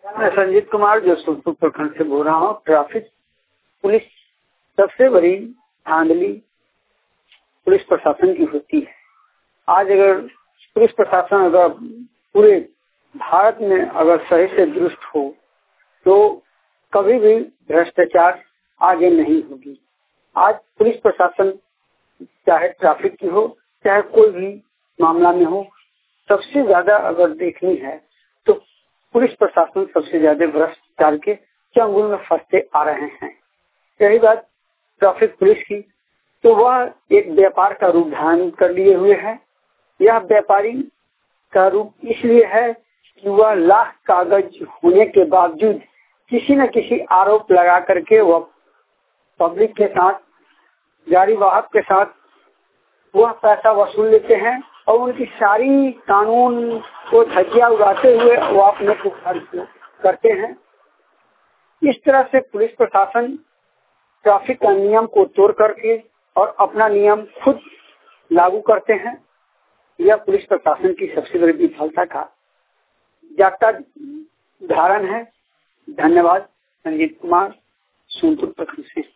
मैं संजीत कुमार जो सोनपुर प्रखंड से बोल रहा हूँ। ट्रैफिक पुलिस सबसे बड़ी धांधली पुलिस प्रशासन की होती है। आज अगर पुलिस प्रशासन अगर पूरे भारत में अगर सही से दुरुस्त हो तो कभी भी भ्रष्टाचार आगे नहीं होगी। आज पुलिस प्रशासन चाहे ट्रैफिक की हो चाहे कोई भी मामला में हो, सबसे ज्यादा अगर देखनी है तो पुलिस प्रशासन सबसे ज्यादा भ्रष्टाचार के चंगुल में फंसते आ रहे हैं। यही बात ट्रैफिक पुलिस की, तो वह एक व्यापार का रूप धारण कर लिए हुए है। यह व्यापारी का रूप इसलिए है कि वह लाख कागज होने के बावजूद किसी न किसी आरोप लगा करके वह पब्लिक के साथ, गाड़ी वाहक के साथ वह पैसा वसूल लेते हैं और उनकी सारी कानून को धज्जियां उड़ाते हुए वो अपने को खर्च करते हैं। इस तरह से पुलिस प्रशासन ट्रैफिक का नियम को तोड़ करके और अपना नियम खुद लागू करते हैं। यह पुलिस प्रशासन की सबसे बड़ी विफलता का जागता उदाहरण है। धन्यवाद। संजीत कुमार, सोनपुर प्रखंड से।